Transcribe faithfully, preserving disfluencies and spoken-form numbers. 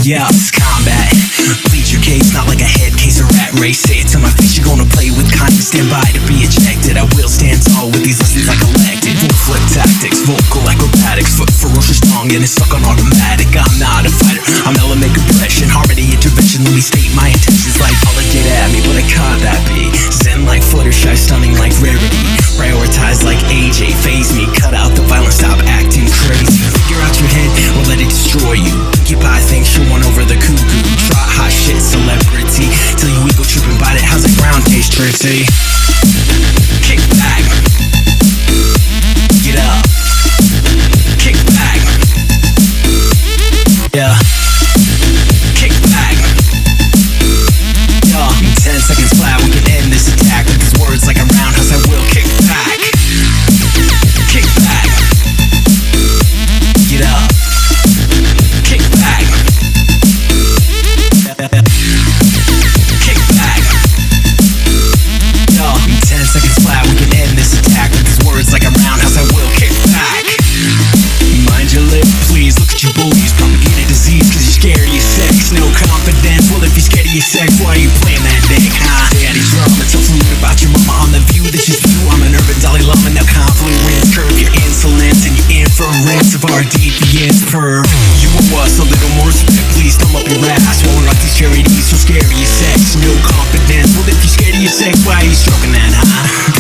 Yeah, it's combat. Plead your case, not like a head case or rat race. Say it to my face, you're gonna play with kindness. Stand by to be ejected. I will stand tall with these lessons I collected. Full flip tactics, vocal acrobatics. Foot ferocious tongue and it's stuck on automatic. I'm not a fighter, I'm element compression. Harmony intervention, let me state my intentions. Like all get at me, but I caught that beat. Zen like Fluttershy, stunning like rarity. Prioritize like A J, phase me. Cut out the violence, stop acting crazy. Figure out your head or let it destroy you. Occupy things, show one over the cuckoo. Trot hot shit, celebrity. Till you ego trip and bite it, how's the ground taste pretty? Kick back. Get up. Kick back. Yeah. Kick back. Yeah. In ten seconds flat, we can end this attack with these words like a roundhouse. I will kick back. Kick back. Get up. Kick back. Kick back. Yo, in ten seconds flat, we can end this attack with these words like a roundhouse. I will kick back. Mind your lip, please. Look at you bullies, propagate a disease cause you're scared of your sex. No confidence, well if you're scared of your sex, why are you playing that dick, huh? Daddy drama, tell fluid about your mama on the view that she's view. I'm an urban Dalai Lama, now confluence. Curb your insolence and your inference of our deviance perv. You owe us a little more respect, please thumb up your ass. Won't rock these charities, so scared of your sex. No confidence, well if you're scared of your sex, why are you stroking that, huh?